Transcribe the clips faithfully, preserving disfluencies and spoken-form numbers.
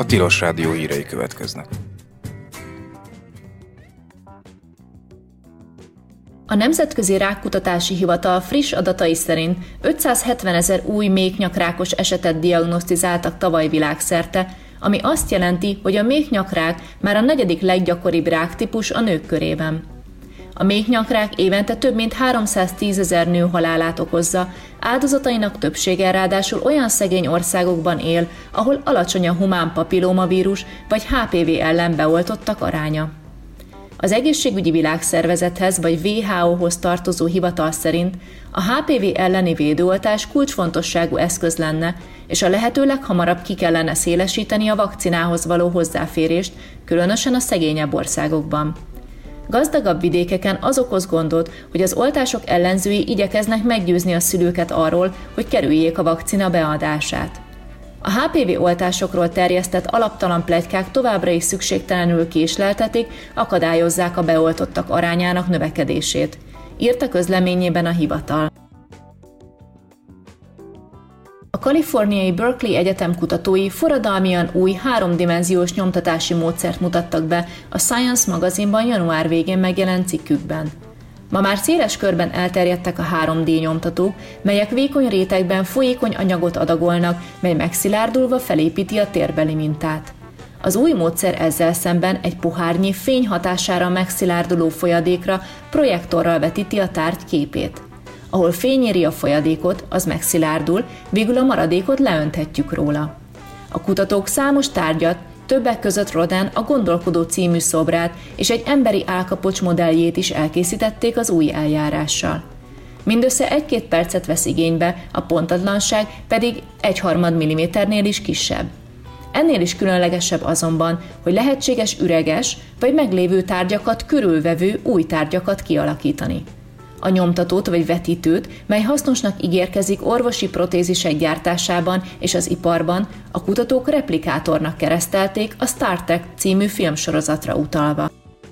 Tilos Rádió hírei következnek. A Nemzetközi Rákkutatási Hivatal friss adatai szerint ötszázhetvenezer új méhnyakrákos esetet diagnosztizáltak tavaly világszerte, ami azt jelenti, hogy a méhnyakrák már a negyedik leggyakoribb ráktípus a nők körében. A méhnyakrák évente több mint háromszáztízezer nő halálát okozza, áldozatainak többsége ráadásul olyan szegény országokban él, ahol alacsony a humán papillómavírus vagy há pé vé ellen beoltottak aránya. Az Egészségügyi Világszervezethez vagy vé há ó-hoz tartozó hivatal szerint a há pé vé elleni védőoltás kulcsfontosságú eszköz lenne, és a lehető leghamarabb ki kellene szélesíteni a vakcinához való hozzáférést, különösen a szegényebb országokban. Gazdagabb vidékeken az okoz gondot, hogy az oltások ellenzői igyekeznek meggyőzni a szülőket arról, hogy kerüljék a vakcina beadását. A há pé vé oltásokról terjesztett alaptalan pletykák továbbra is szükségtelenül késleltetik, akadályozzák a beoltottak arányának növekedését, írta közleményében a hivatal. A kaliforniai Berkeley Egyetem kutatói forradalmian új háromdimenziós nyomtatási módszert mutattak be a Science magazinban január végén megjelent cikkükben. Ma már széles körben elterjedtek a három dé nyomtatók, melyek vékony rétegben folyékony anyagot adagolnak, mely megszilárdulva felépíti a térbeli mintát. Az új módszer ezzel szemben egy pohárnyi fény hatására megszilárduló folyadékra projektorral vetíti a tárgy képét. Ahol fény éri a folyadékot, az megszilárdul, végül a maradékot leönthetjük róla. A kutatók számos tárgyat, többek között Rodin a Gondolkodó című szobrát és egy emberi állkapocs modelljét is elkészítették az új eljárással. Mindössze egy-két percet vesz igénybe, a pontatlanság pedig egyharmad milliméternél is kisebb. Ennél is különlegesebb azonban, hogy lehetséges üreges vagy meglévő tárgyakat körülvevő új tárgyakat kialakítani. A nyomtatót vagy vetítőt, mely hasznosnak ígérkezik orvosi protézisek gyártásában és az iparban, a kutatók replikátornak keresztelték a Star Trek című filmsorozatra utalva.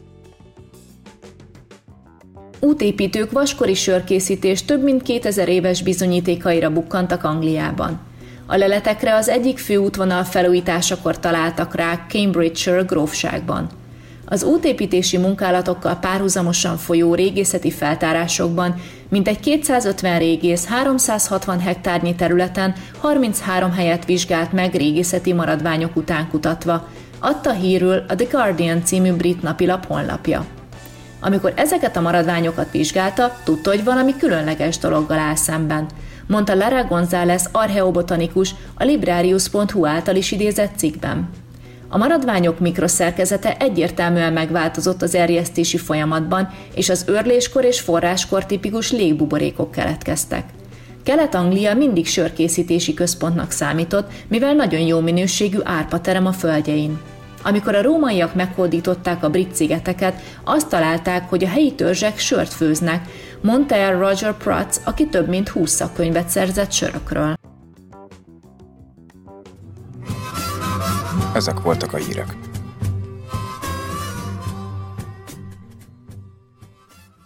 Útépítők vaskori sörkészítés több mint kétezer éves bizonyítékaira bukkantak Angliában. A leletekre az egyik főútvonal felújításakor találtak rá Cambridgeshire grófságban. Az útépítési munkálatokkal párhuzamosan folyó régészeti feltárásokban mintegy kétszázötven régész háromszázhatvan hektárnyi területen harminchárom helyet vizsgált meg régészeti maradványok után kutatva, adta hírül a The Guardian című brit napilap honlapja. Amikor ezeket a maradványokat vizsgálta, tudta, hogy valami különleges dologgal áll szemben, mondta Lara González archeobotanikus a Librarius pont hu által is idézett cikkben. A maradványok mikroszerkezete egyértelműen megváltozott az erjesztési folyamatban, és az őrléskor és forráskor tipikus légbuborékok keletkeztek. Kelet-Anglia mindig sörkészítési központnak számított, mivel nagyon jó minőségű árpaterem a földjein. Amikor a rómaiak meghódították a brit szigeteket, azt találták, hogy a helyi törzsek sört főznek, mondta el Roger Prutz, aki több mint húsz szakkönyvet szerzett sörökről. Ezek voltak a hírek.